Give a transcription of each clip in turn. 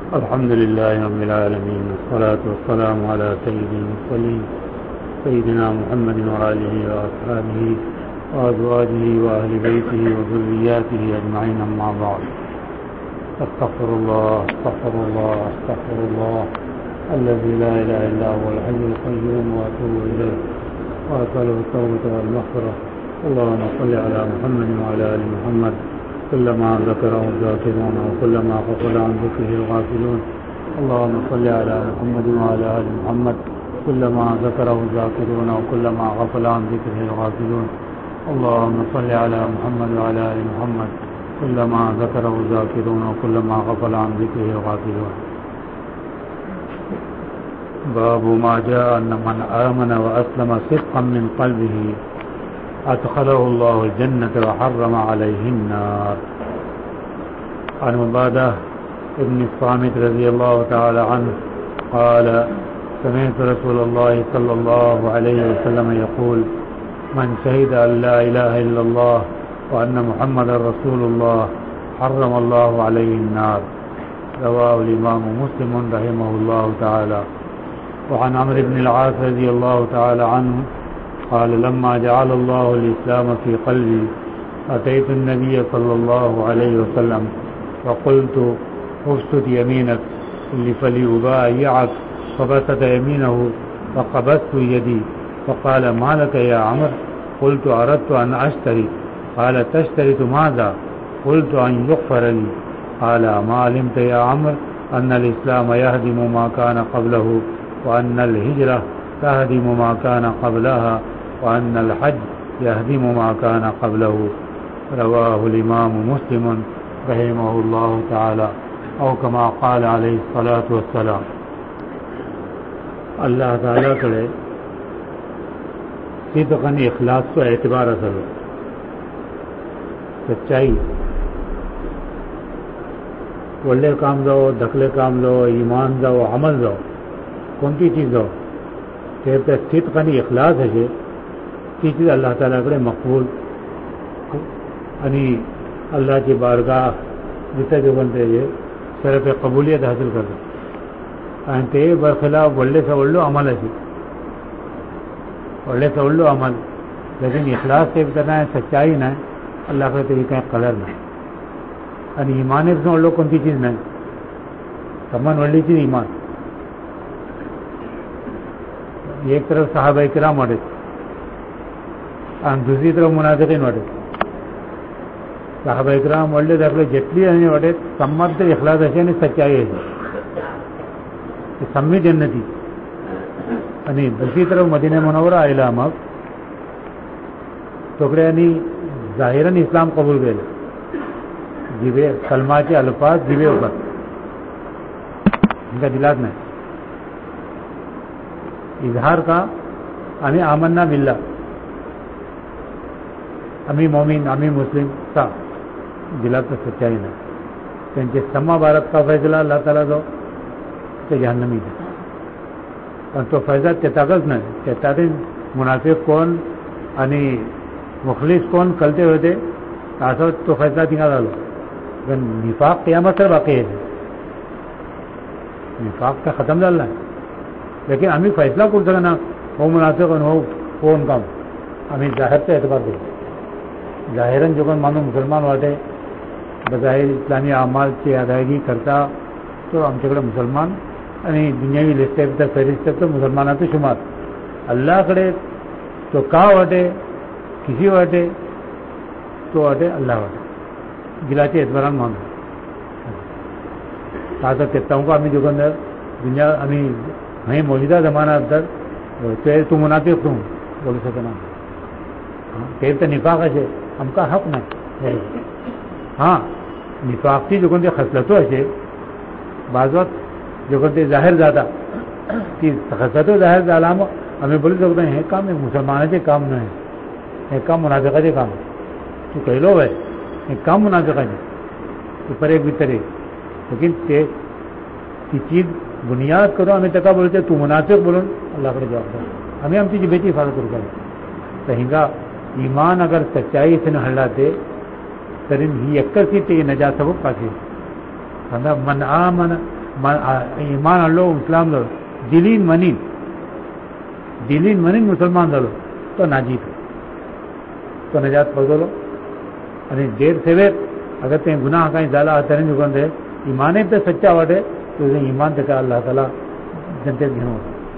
الحمد لله رب العالمين، والصلاة والسلام على سيد المرسلين سيدنا محمد وآله وأصحابه وأزواجه وأهل بيته وذرياته أجمعين، أما بعد. استغفر الله استغفر الله استغفر الله الذي لا إله إلا هو الحي القيوم، وأتوب إليه وأسأله التوبة والمغفرة. اللهم صل على محمد وعلى آل محمد كلما ذكره الذاكرون وكلما غفل عن ذكره الغافلون. اللهم صل على محمد وعلى آل محمد كلما ذكره الذاكرون وكلما غفل عن ذكره الغافلون. اللهم صل على محمد وعلى آل محمد كلما ذكره الذاكرون وكلما غفل عن ذكره الغافلون. باب ما جاء أن من آمن وأسلم صدقا من قلبه أدخله الله الجنة وحرم عليه النار. عن عبادة ابن الصامت رضي الله تعالى عنه قال: سمعت رسول الله صلى الله عليه وسلم يقول: من شهد أن لا إله إلا الله وأن محمد رسول الله حرم الله عليه النار. رواه الإمام مسلم رحمه الله تعالى. وعن عمرو بن العاص رضي الله تعالى عنه قال: لما جعل الله الإسلام في قلبي أتيت النبي صلى الله عليه وسلم وقلت: ابسط يمينك فليبايعك، فبسط يمينه فقبضت يدي فقال: ما لك يا عمرو؟ قلت: أردت أن أشتري. قال: تشترط ماذا؟ قلت: أن يغفر لي. قال: ما علمت يا عمرو أن الإسلام يهدم ما كان قبله، وأن الهجرة تهدم ما كان قبلها، وأن الحج يهدم ما كان قبله. رواه الإمام مسلم رحمه الله تعالى، او كما قال علیہ الصلاۃ والسلام. اللہ تعالیٰ کرے صدقاً اخلاص کو اعتبار اثر ہو، سچائی ಒಳ್ಳೆ ಕಾಮದೋ ದಖಲೆ ಕಾಮದೋ ಈಮಾನ್ದೋ ಅಮಲ್ದೋ कोणती चीज हो ते صدقاً इखलास आहे ती चीज अल्लाह तालाकडे मकबूल आणि अल्लाहची बारगाह जिथे जेवण ते सर पे कबूलियत हासिल करतात. आणि ते बरखिलाफ ಒಳ್ಳೆಸ ಒಳ್ಳೆ अमल आहे, ಒಳ್ಳೆಸ ಒಳ್ಳೆ अमल, लेकिन इखलास ते करना है, सच्चाई नाही, अल्लाहकडे तरी काही कलर नाही. आणि इमानेपासून ಒಳ್ಳೆ कोणती चीज नाही, समान ಒಳ್ಳೆ चीज इमान. एक तरफ सहाबाई किराम वाटे आणि दुसरी तरफ मुनाफिकीन वाटे. सहाबाई किराम ಒಳ್ಳೆ दाखले जेटली आणि वाटे संमत इखलास अशी आणि सच्चाई आहे, सम्मी जन्नती. आणि दुसरी तरफ मदीना मुनव्वरा आयला मग तोकड्यांनी जाहिरन इस्लाम कबूल केलं, जिवे कलमाचे अल्फाज जिवे होतात, इनका दिलात नाही. इजहार का आम्ही आमन्ना बिल्ला, आम्ही मोमीन, आम्ही मुस्लिम सा दिला तर सच्चाई नाही. त्यांचे सम्मा भारत का फैसला अल्लाह ताला जो ते जहन्नमी आहे. पण तो फैसला त्याच्यातच नाही, त्याच्यातच मुनाफिक कोण आणि मुखलिस कोण कळते होते, असं तो फैसला तिघा झालो. पण निफाक क़यामत तर बाकी आहे, निफाक तर खतम झाला नाही. लेकिन आम्ही फैसला करू शकतो ना, हो मुनाफिक हो कोण काम, आम्ही जाहीरचा एतबार करू. जाहिरन जो कोण मानू मुसलमान वाटे बजाहीर इस्लामी अमालची अदायगी करता तो आमच्याकडे मुसलमान, आणि दुनियावी लिस्टेत तर फहरिस्तात तर मुसलमानाचं शुमार. अल्लाहकडे तो का वाटे, किसी वाटे, तो वाटे अल्लाह वाटे, गिलाचे एतबारान मानू. आता तेताऊ को आम्ही दुकानदार दुनिया आम्ही नहीं मौजूदा जमाना अंदर ते तू मुनाफिक तू बोलू शकत ना, ते तर निफाक असे आमका हक नाही. हां, निफाकची जो कोणती खसलतो असे बाजूत जो कोणते जाहीर जाता ती खसलतो जाहीर झाला मग आम्ही बोलू शकतो हे काम हे मुसलमानाचे काम नाही, हे काम मुनाफिकाचे काम. तू कहलो आहे हे काम मुनाफिकाचे तू पर एक भीतर आहे. लेकिन ते ती चीज बुनियाद करू आम्ही त्याका बोलते तू मुनाफिक बोलून अल्लाहकडे जबाबदार आम्ही आमची जिभेची हिफाजत करू काय. तर हिंगा ईमान अगर सच्चाई से हल्ला ते तरी ही एकच ती नजात सबक पाहिजे. मन आमन ایمان آنلو اسلام دارو دلین منین مسلمان دارو تو ناجیت تو نجات پردولو અને દેર સેવેર અગર તે ગુનાહ કાંઈ ઝાલા હતરીને જુગંદે ઈમાને તે સચ્ચા વાટે તો ઈમાન તકા અલ્લાહ તાલા જનતે ઘણો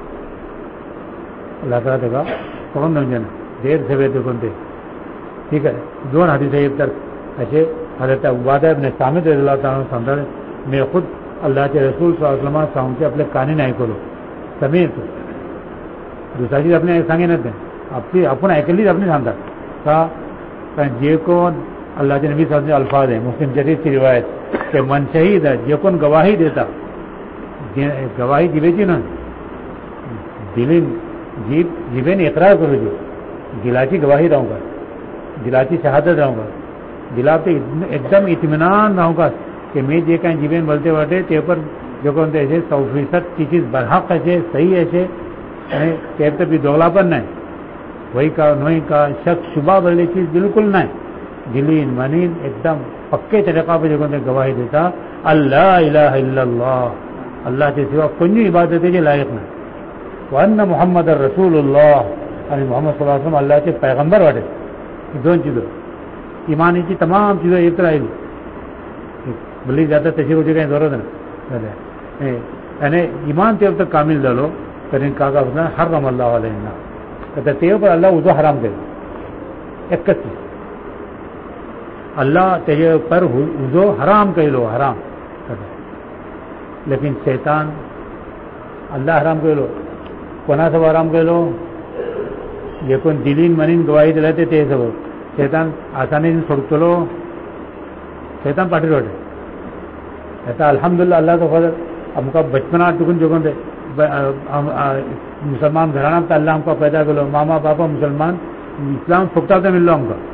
અલ્લાહ તાલા તકા કોણ સમજે દેર સેવેર જુગંદે ઠીક है दोन हदीस एक तर ऐसे हजरत उबादा इब्न सामित रज़ियल्लाहु ताला सांगतात मैं खुद अल्लाह के रसूल सल्लल्लाहु अलैहि वसल्लम सांगते आपले कानी नाही ऐकलो समेत दुसरी चीज आपने सांगे नाही आपली आपण ऐकलीच आपण सांगतात का कारण जे कोण अल्लाह के नबी सल्लल्लाहु अलैहि वसल्लम अल्फाज है मुस्लिम शरीफ की रिवायत के मन शहीद है जे कोण गवाही देता गवाही दिवेची ना दिलीन जीवेन इकरार करूची दिलाची गवाही राहूंगा दिलाची शहादत राहूंगा दिला पे एकदम इत्मीनान राहूंगा कि मैं जे कहीं जीवन बोलते वाटे ते पर जो कोण ते 100% ती चीज बरहक है सही है અને તે તો બી દોગલા પણ નહીં वही का नोई का शक शुबा वाली चीज बिल्कुल नहीं दिलीन मनीन एकदम पक्के तरीका पर जो गवाही देता अल्लाह इलाहा इल्लल्लाह अल्लाह के सिवा कोई इबादत के लायक नहीं वन्ना मोहम्मद रसूलुल्लाह और मोहम्मद सल्लल्लाहु अलैहि वसल्लम अल्लाह के पैगंबर वाटे दोन चीजों ईमानी की तमाम चीज़ें एक तरह भली ज़्यादा तशी होती कहीं जरूरत नहीं यानी ईमान ते तक कामिल डालो करीन काका उसने हरम अल्लाह वाले कहते तेव पर अल्लाह उजो हराम दे एक चीज अल्लाह तेज पर उजो हराम कह लो हराम लेकिन शैतान अल्लाह हराम कह लो कोना सब हराम कह लो ये कोण दिलीन मनीन गवाही दिलाते ते सब शैतान आसानी से छोड़ चलो शैतान पार्टी रोटे ऐसा अल्हम्दुलिल्लाह अल्लाह तो फजल हमका बचपना टुकन जोगन दे मुसलमान घराना तो अल्लाह हमको पैदा करो मामा पापा मुसलमान इस्लाम फुकता तो मिल लो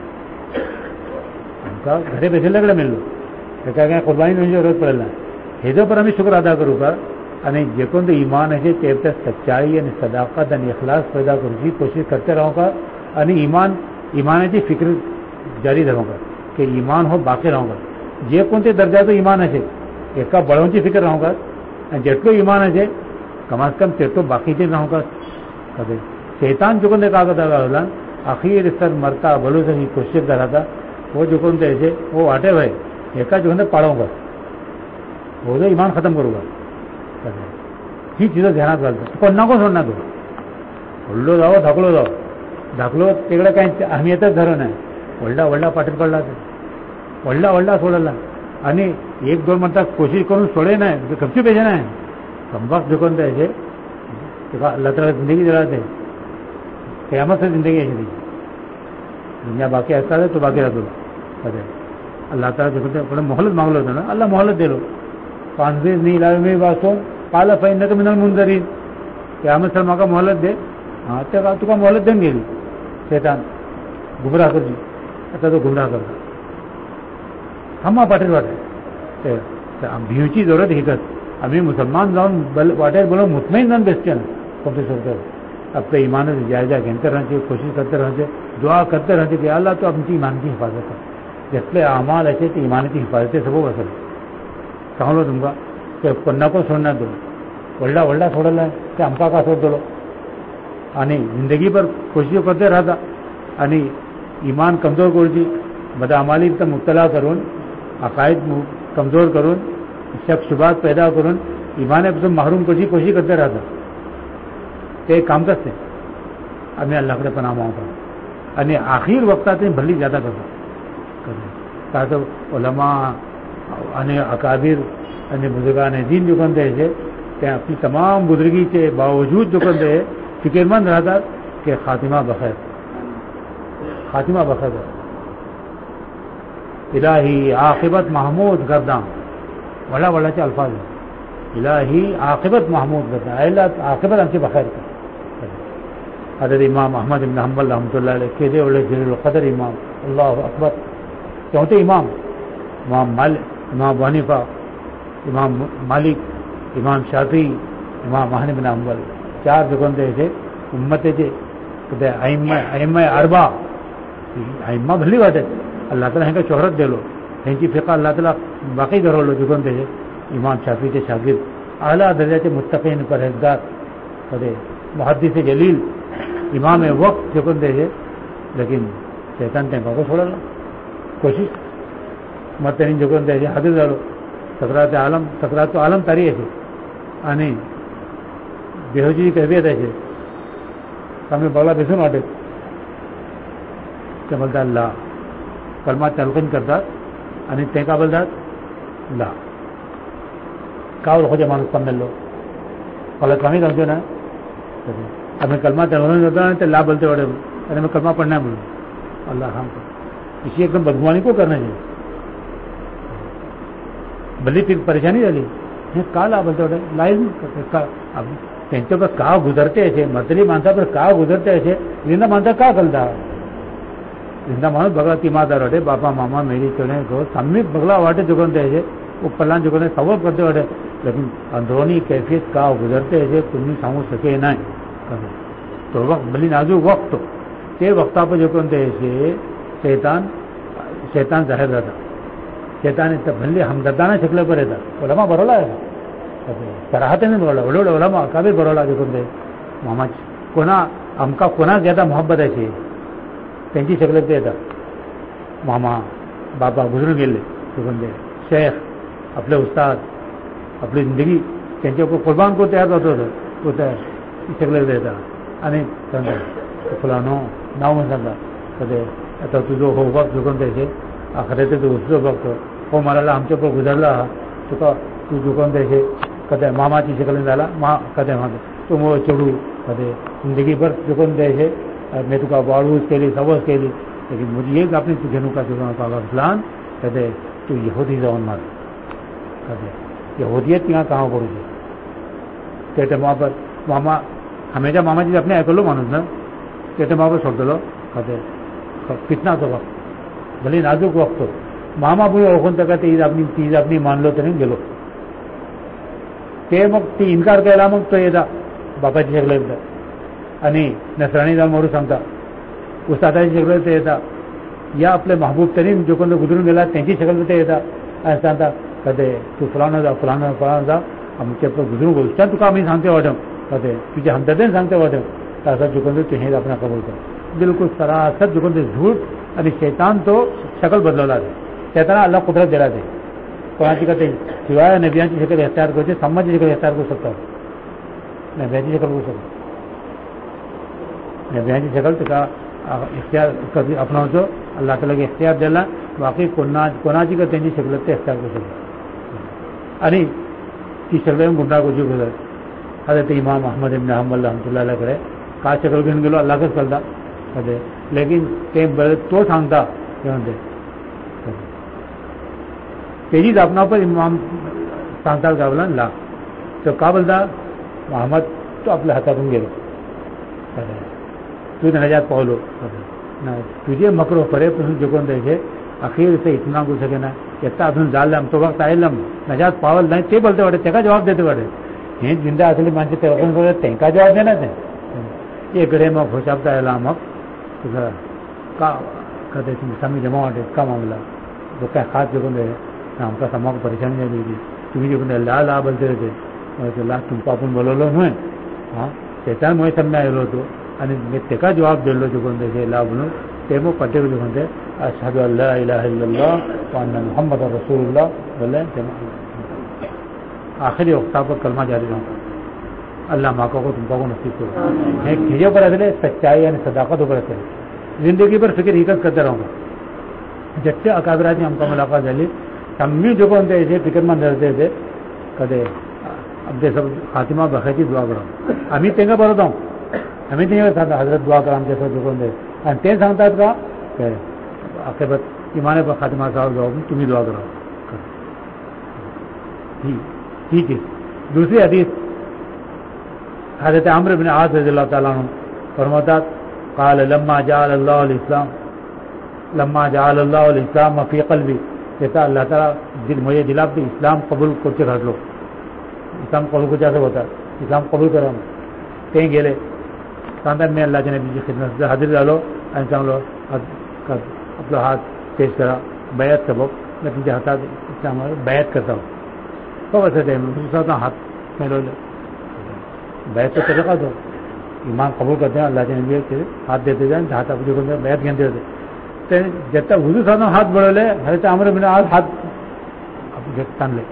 हमका घरे बैठे लगड़े मिल लो क्या क्या कुर्बानी नहीं जरूरत पड़ेगा हेजो पर हमें शुक्र अदा करूँ का અને જે કોઈ ઈમાન હશે તે સચ્ચાઈ અને સદાકત અને ઇખલાસ પેદા કરવાની કોશિશ કરते रहूँगा અને ઈમાનની ફિક્ર જારી रहूँगा કે ઈમાન हो બાકી रहूँगा જે કોઈ દરજા તો ઈમાન હશે એકા બળવાની ફિક્ર रहूँगा અને જેટલું ઈમાન હશે કમ से कम તેટલું બાકી જ रहूँगा કદે शैतान जो कोई का करता था आखिर सर मरता भलो से कोशिश करा था वो जो कोई ऐसे वो आटे भाई एका जो है पाड़ूंगा वो तो ईमान खत्म करूँगा ही चीज़ ध्यानात घालतात कोणा को सोडणार तो उडलो जाओ धाकलो तिकडे काही अहमियतच धरून आहे वडला पाटील पडला वडला सोडला आणि एक दोन म्हणतात कोशिश करून सोडे नाही कमची पाहिजे नाही कंबाक झुकून द्यायचे अल्लाह ताला जिंदगी दिला ते क़यामत से जिंदगी है दुनिया बाकी ऐसा है तो बाकी रहतो अल्लाह ताला झुकून पण मोहलत मागलो होतो ना अल्लाह मोहलत दिलो 5 दिवस नहीं लावे मी वाचो पाला फाईन तर मिनल मुंजरी क़यामत सर म्हाका मोहलत दे हां ते तुका मोहलत देऊन गेली शैतान गुमराह करची आता तो गुमराह करता थांबा पाटील वाटे ते भिवची जरूरत हिकत आम्ही मुसलमान जाऊन वाटेर बोलो मुतमईन जाऊन बेसते ना कम से अपने ईमान से जायजा घेते रहना चाहिए कोशिश करते रहना चाहिए दुआ करते रहना चाहिए कि अल्लाह तो आमची ईमान की हिफाजत कर जितले अमाल असे ते ईमानाची हिफाजत सब असेल सांगलो तुमका ते कोणा को सोडणार दो वडला सोडला ते आमका का सोडलो आणि जिंदगी पर कोशिश करते राहता आणि ईमान कमजोर करची बदा अमाली तर मुबतला करून अकायद कमजोर करून शक शुबात पैदा करून ईमानापासून महरूम करची कोशिश करते राहता ते काम करते आम्ही अल्लाहकडे पनाह मागतो आणि आखिर वक्तात भली ज्यादा करतो उलमा અને अकाबिर અને बुजुर्गान दीन जो कंदे है ते अपनी तमाम बुजुर्गी के बावजूद जो कंदे फिक्रमंद रहता कि खातिमा बखैर इलाही आखिबत महमूद गर्दां वड़ा चे अल्फाज इलाही आखिबत महमूद गर्दां अल्लाह आखिबत आमची बखैर कर हज़रत इमाम अहमद इब्न हंबल रहमतुल्लाह अलैह केदे वले जलील क़दर इमाम अल्लाहु अकबर चौथे इमाम इमाम हनीफा इमाम मालिक इमाम शाफी इमाम अहमद इब्न हंबल चार जुगंदे थे उम्मते थे कदे अइम्मा अरबा अइम्मा भली वाटे अल्लाह ताला हेंका शोहरत दिलो हेंची फिका अल्लाह ताला बाकी धरवलो जुगंदे इमाम शाफी चे शागिर्द اعلیٰ درجے متقین پرہیزگار کدے محدث جلیل امام وقت جو کن دے لیکن شیطان ٹینکا کو چھوڑا لو کوشش مرتین جو کن دے حدیث ڈالو سکرات تو عالم تاری ہے آنے بیہوجی کہبیت ہے ہمیں بغلا بیسون واٹے کہ بولتا اللہ کلمہ تلقین کرتا आणि ते का बोलतात ला का ओळखोचे माणूस कमेलो मला कमी समजो ना आम्ही कलमा तलवून होता आणि ते ला बोलते वाटे आणि मैं कलमा पढ़ना बोलूँ अल्लाह हम इसी एकदम बदगुमानी को करना चाहिए भली परेशानी झाली हे का ला बोलते वाटे लाईन अब त्यांच्या पर का गुजरते असे मर्तरी माणसा पर का गुजरते असे लिंदा माणसा का कलता जिंदा माणूस बगला तीमादार वाटे बापा मामा मेरी चोने को सम्मित बगला वाटे जुगन दे वो पल्ला जुगने सवब करते वाटे लेकिन अंदरूनी कैफियत का गुजरते ऐसे तुम्हें सांगू सके नहीं तो वक्त भली नाजूक वक्त ते वक्ता पर जुगन दे शैतान जाहिर रहता शैतान भल्ली हमदर्दाना शिकले पर येतात ओलामा बरोला आहे सराहते नाही बरोला ओढवडे ओलामा का बी बरोला जुगन दे मामाची कोणा आमका कोणाक ज्यादा मोहब्बत आहे त्यांची शकले ते येतात मामा बाबा गुजरून गेले सुगंधे शेख आपले उस्ताद आपली जिंदगी त्यांच्या कुर्बान को तयार होतं शकले येतात आणि सांगतात फुलानो नाव म्हणून सांगतात कधी आता तुझं हो बघ जुगून द्यायचे खरे ते तू उचलो बघतो हो मला आमच्या पर गुजरला तुका तू जुगून द्यायचे कधी मामाची शकले झाला कधी मागे तू मग चढू कधी जिंदगीभर जुगून द्यायचे मैं तुका बाळूस केली सवस केली लेकिन मुझे एक अपनी तुझे का प्लान कदे तू यहूदी जाऊन मार कदे यहूदियत तिला काम करू ते मामा हमेशा मामाची अपने ऐकलो माणूस ना ते मामा सोडतलो कदे पितनाचो वक्त भले नाजूक वक्त मामा पुढे ओळखून का तीज आपली मानलो तरी गेलो ते मग ती इन्कार केला मग तो येता बापाची सगळं एकदा आणि नसराणी जाऊन मोरू सांगता उस्तादाची शकल ते येतात या आपले महबूब तरीन जो कोण गुजरून गेला त्यांची शकल ते येतात आणि सांगता कधी तू फलाना जा आमच्या गुजरून गोष्ट तुका आम्ही सांगते वाटम कधी तुझ्या हमदर्दीने सांगते वाटम तर असं चुकून तू हे आपण कबूल कर बिलकुल सरासर चुकून ते झूठ आणि शैतान तो शकल बदलवला शैताना अल्लाह कुदरत दिला ते कोणाची का ते शिवाय नबियांची शकल इख्तियार करू समाजाची शकल इख्तियार करू शकतात नबियांची शकल करू शकतात नबियांची शकल तुका इख्तियार कधी अपनावतो अल्लाह ताला इख्तियार दिला बाकी कोणाची का त्यांची शकल ते इख्तियार करू शकतात आणि ती शकल गुंडा को जीव घेतात आता ते इमाम अहमद इब्न हंबल रहमतुल्लाहकडे का शकल घेऊन गेलो अल्लाहच कळता कधी लेकिन ते तो सांगता ते म्हणते तेजीच आपणा पण इमाम सांगतात का बोला ला तो का बोलता मोहम्मद तो आपल्या हातातून गेलो तू नजात पावलो तुझे मकरो परेपासून जिंकून द्यायचे अखेर इथे इतना करू सके ना येता अजून झालं तो वक्त आयला नजात पावल नाही ते बोलते वाटे त्याका जबाब देते वाटे हे जिंदा असले माणसे ते त्यांना जबाब देणार नाही इकडे मग होशाबता यायला मग तुझं का कधी तुम्ही जमा वाटे का मामला तो काय खास जिंकून दे आमका समाज परेशानी झाली होती तुम्ही जिंकून द्या ला बोलते होते ला तुमचं आपण बोलवलं नाही हां त्याच्यामुळे समजा आलो होतो आणि मी त्याका जबाब दिलो जिंकून द्यायचे ला म्हणून ते मग पटेल जिंकून दे अशहदु अल्ला इलाहा इल्लल्लाह व अन्ना मुहम्मदुर रसूलुल्लाह बोले आखिरी वक्ता पर कलमा जारी रहा अल्लाह माका को तुमका को नसीब करो मैं खिजे पर असले सच्चाई आणि सदाकत ऊपर असेल जिंदगी पर फिक्र हिकत करते रहूँगा जगते अकाबराची आमका मुलाकात झाली आम्ही जिंकून द्यायचे फिक्रमंद राहते कधी आमचे सब खातिमा बखायची दुआ करा आम्ही त्यांना बरं जाऊ आम्ही ते सांगता हजरत दुआ करा आमच्यासोबत जिंकून दे आणि ते सांगतात का अखेबत इमाने पर खातिमा साहब जाओ तुम्ही दुआ करा ठीक है दूसरी हदीस हजरत अम्र बिन आस रज़ियल्लाहु ताला अन्हु फरमाता قال لما جعل الله الاسلام في قلبي कहता अल्लाह ताला मुझे दिला इस्लाम कबूल करके घडलो इस्लाम कबूल को जैसे होता इस्लाम कबूल करा ते गेले सांगतात मी अल्लाहच्या नबीची खिदमत हजर झालो आणि सांगलो आपला हात पेश करा बयात सबब मैं तुमच्या हातात इस्लामावर बयात करता हूँ तो वैसे थे स्वतः हाथ پہلو بیعت تو طریقہ دو ایمان قبول کرتے ہیں اللہ کے نبی سے ہاتھ دیتے جائیں ہاتھ آپ جو بیعت گھنٹے ہوتے جب تک حضور صاحب ہاتھ بڑھو لے حضرت عمرو بن عاص ہاتھ تان لے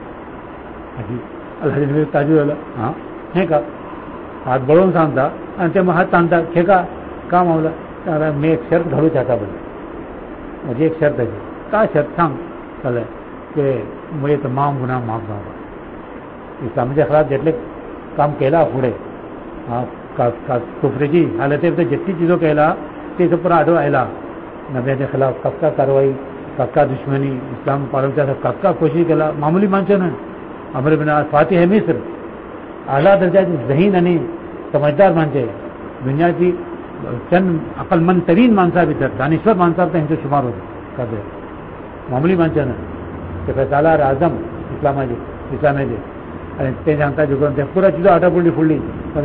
اللہ کے نبی تاجو والا ہاں کھینکا ہاتھ بڑھو انسان تھا انتم ہاتھ تانتا کھینکا کام ہوگا میں ایک شرط گھڑو چاہتا بولے مجھے ایک شرط ہے کیا شرط سانگ چلے کہ مجھے تمام گناہ معاف نہ ہوگا اسلام کے خلاف جتنے کام کہلا پوڑے ہاں کفر کی حالت جتنی چیزوں کہلا یہ سب پورا اڈو اہلا نبی کے خلاف کب کا کاروائی کب کا دشمنی اسلام پالن چاہتا کب کا کوشش کلا معمولی مانچو نا عمرو بن عاص فاتح ہے مصر اعلیٰ درجہ ذہین نہیں سمجھدار مانچے دنیا کی چند عقل مند ترین مانسا بھی تھا دانشور مانسا تھا ان سے شمار ہو کر دے معمولی مانچا نا کہ سالار اعظم اسلام جی تے جانتا جو کرتے پورا چیزوں آٹا پلڈی پھلڈی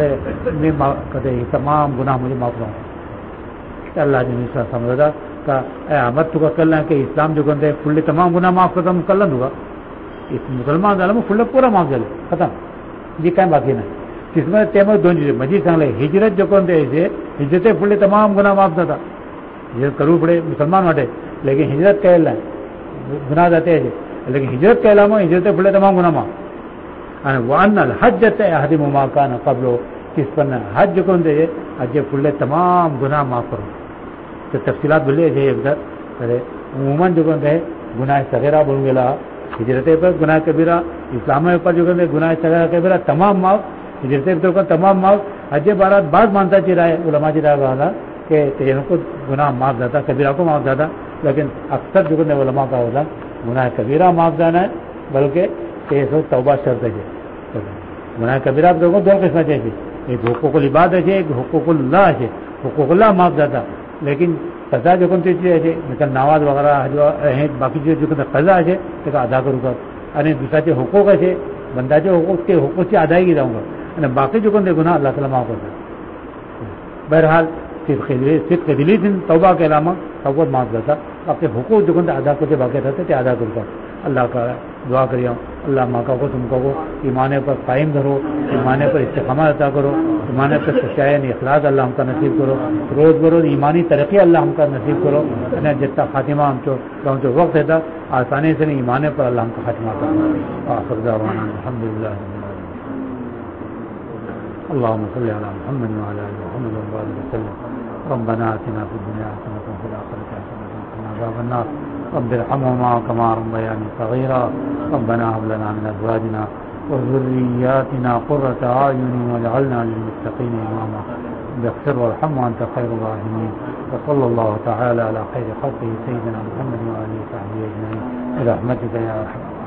کہتے تمام گناہ مجھے معاف رہا ہوں اللہ جی سمجھا کا احمد تو کا کل کہ اسلام جو کرتے پھلڈی تمام گناہ معاف کرتا ہوں کل دوں گا اس مسلمان عالم پھلڈ پورا معاف چلے ختم جی کہیں باقی نہیں کس میں تیمر دون چیزیں مجھے سنگلے ہجرت جو کرتے ایسے ہجرت پھلڈی تمام گناہ معاف نہ تھا ہجرت کرو پڑے مسلمان واٹے لیکن ہجرت کہلا گناہ جاتے ایسے لیکن ہجرت کہلا میں ہجرت پھلڈے تمام گناہ معاف وان الحج احدم ما كان قبله کس پر حج جو کرتے حج پھلے تمام گناہ معاف کرو تو تفصیلات بولے کرے عموماً جو کرتے ہیں گناہ صغیرہ بول گلا ہجرت پر گناہ کبیرہ اسلام پر جو کرتے گناہ صغیرہ کبیرہ تمام معاف ہجرت پر تمام معاف حج بارات بعض مانتا چی رہا ہے علماء چی رہا ہے کہ تیروں کو گناہ معاف جاتا کبیرہ کو معاف جاتا لیکن اکثر جو کرتے علماء کا ہوتا گناہ کبیرہ معاف جانا ہے بلکہ توبہ شرط ہے گناہ کبیرہ آپ لوگوں کو دو قسم چاہیے ایک حقوق العباد ہے ایک حقوق اللہ ہے حقوق اللہ معاف جاتا لیکن قضا جو کون سی چیز ہے مثلا نماز وغیرہ جو ہیں باقی چیز جو قضا ہے تو ادا کروں گا اور دوسرا جو حقوق ہے بندہ جو حقوق کے حقوق سے ادائیگی جاؤں گا اور باقی جو کون گناہ اللہ تعالیٰ معاف کرتا بہرحال صرف دلی دن توبہ کے علاوہ سب کو معاف کرتا باقی حقوق جو کون ادا کرتے باقی رہتے تھے ادا کرتا اللہ کا دعا کریے اللہ ماں کو تم کو ایمان پر قائم کرو ایمان پر استقامت عطا کرو ایمان پر سچائی اخلاص اللہ ہم کا نصیب کرو روز بروز ایمانی ترقی اللہ ہم کا نصیب کرو جتنا خاتمہ ہم جو وقت ہے آسانی سے نہیں ایمان پر اللہ ہم کا خاتمہ کرو آخر دعوانا الحمدللہ اللهم صل على محمد وعلى ال محمد وبارك وسلم ربنا آتنا في الدنيا حسنة وفي الآخرة حسنة وقنا عذاب النار رب ارحمهما كما ربياني صغيرا ربنا هب لنا من ازواجنا وذرياتنا قرة اعين واجعلنا للمتقين اماما اغفر وارحم وانت خير الراحمين وصلى الله تعالى على خير خلقه سيدنا محمد وآله وصحبه اجمعين برحمتك يا ارحم